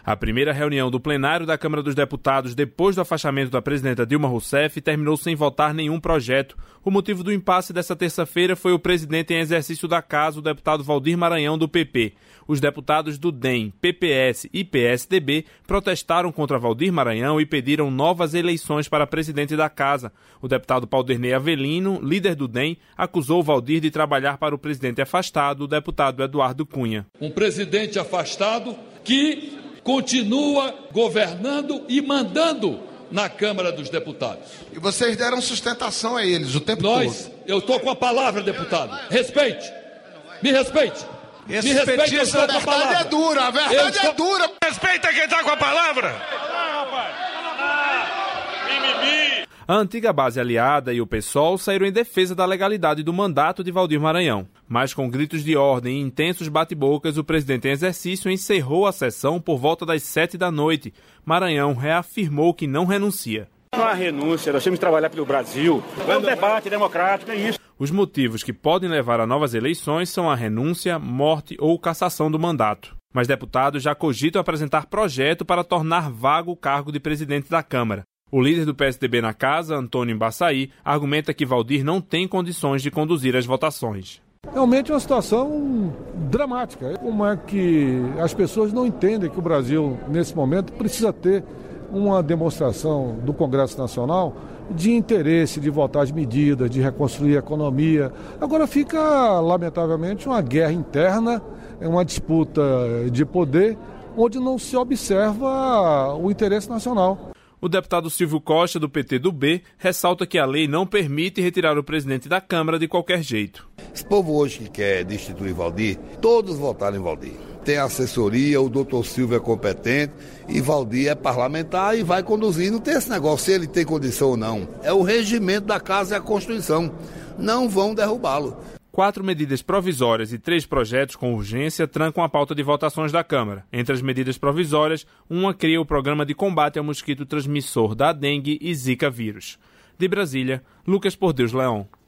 A primeira reunião do plenário da Câmara dos Deputados depois do afastamento da presidenta Dilma Rousseff terminou sem votar nenhum projeto. O motivo do impasse dessa terça-feira foi o presidente em exercício da casa, o deputado Valdir Maranhão, do PP. Os deputados do DEM, PPS e PSDB protestaram contra Valdir Maranhão e pediram novas eleições para presidente da casa. O deputado Paulderney Avelino, líder do DEM, acusou Valdir de trabalhar para o presidente afastado, o deputado Eduardo Cunha. Um presidente afastado que continua governando e mandando na Câmara dos Deputados. E vocês deram sustentação a eles o tempo todo. Eu estou com a palavra, deputado. Respeite. Me respeite. Esse petista, a verdade é dura, a verdade é dura. Respeita quem está com a palavra. A antiga base aliada e o PSOL saíram em defesa da legalidade do mandato de Valdir Maranhão. Mas com gritos de ordem e intensos bate-bocas, o presidente em exercício encerrou a sessão por volta das 19h. Maranhão reafirmou que não renuncia. Não há renúncia, nós temos que trabalhar pelo Brasil. É um debate democrático, é isso. Os motivos que podem levar a novas eleições são a renúncia, morte ou cassação do mandato. Mas deputados já cogitam apresentar projeto para tornar vago o cargo de presidente da Câmara. O líder do PSDB na casa, Antônio Embaçaí, argumenta que Valdir não tem condições de conduzir as votações. Realmente é uma situação dramática. Como é que as pessoas não entendem que o Brasil, nesse momento, precisa ter uma demonstração do Congresso Nacional de interesse de votar as medidas, de reconstruir a economia. Agora fica, lamentavelmente, uma guerra interna, uma disputa de poder, onde não se observa o interesse nacional. O deputado Silvio Costa, do PT do B, ressalta que a lei não permite retirar o presidente da Câmara de qualquer jeito. Esse povo hoje que quer destituir Valdir, todos votaram em Valdir. Tem assessoria, o doutor Silvio é competente e Valdir é parlamentar e vai conduzir. Não tem esse negócio se ele tem condição ou não. É o regimento da casa e a Constituição. Não vão derrubá-lo. 4 medidas provisórias e 3 projetos com urgência trancam a pauta de votações da Câmara. Entre as medidas provisórias, uma cria o programa de combate ao mosquito transmissor da dengue e zika vírus. De Brasília, Lucas Por Deus Leão.